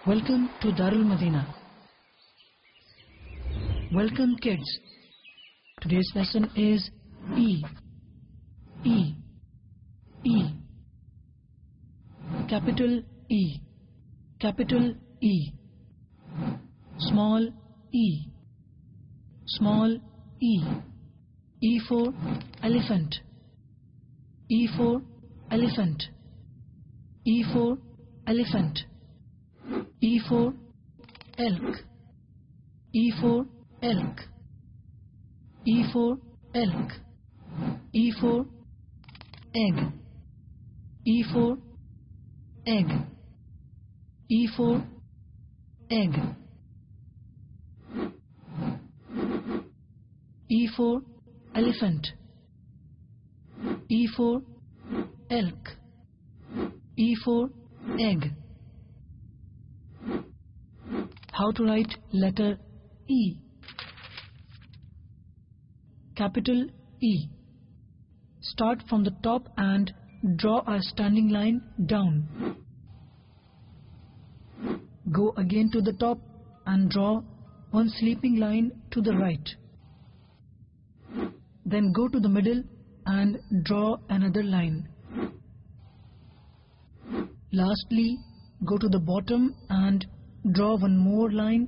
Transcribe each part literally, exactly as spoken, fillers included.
Welcome to Darul Madina. Welcome kids. Today's lesson is E. E. E. Capital E. Capital E. Small E. Small E. E for elephant. E for elephant. E for elephant. E for elk. E for elk. E for elk. E for egg. E for egg. E for egg. E for elephant. E for elk. E for egg. How to write letter E? Capital E. Start from the top and draw a standing line down. Go again to the top and draw one sleeping line to the right. Then go to the middle and draw another line. Lastly, go to the bottom and draw one more line.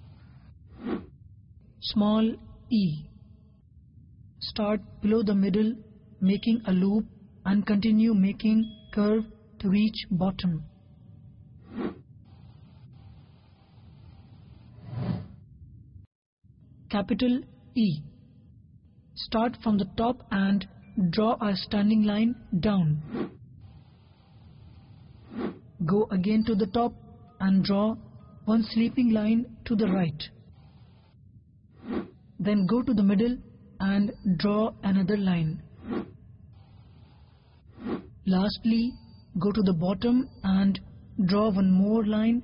Small E. Start below the middle, making a loop, and continue making curve to reach bottom. Capital E. Start from the top and draw a standing line down. Go again to the top and draw one sleeping line to the right. Then go to the middle and draw another line. Lastly, go to the bottom and draw one more line.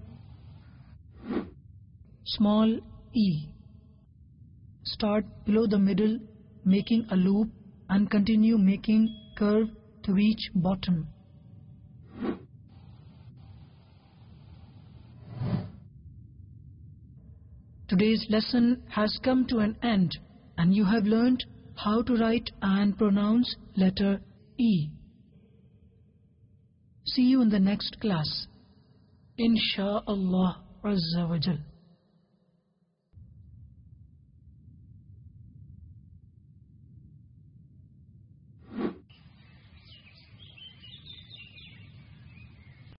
Small E. Start below the middle, making a loop, and continue making curve to reach bottom. Today's lesson has come to an end, and you have learned how to write and pronounce letter E. See you in the next class. Insha'Allah Azza wa Jal.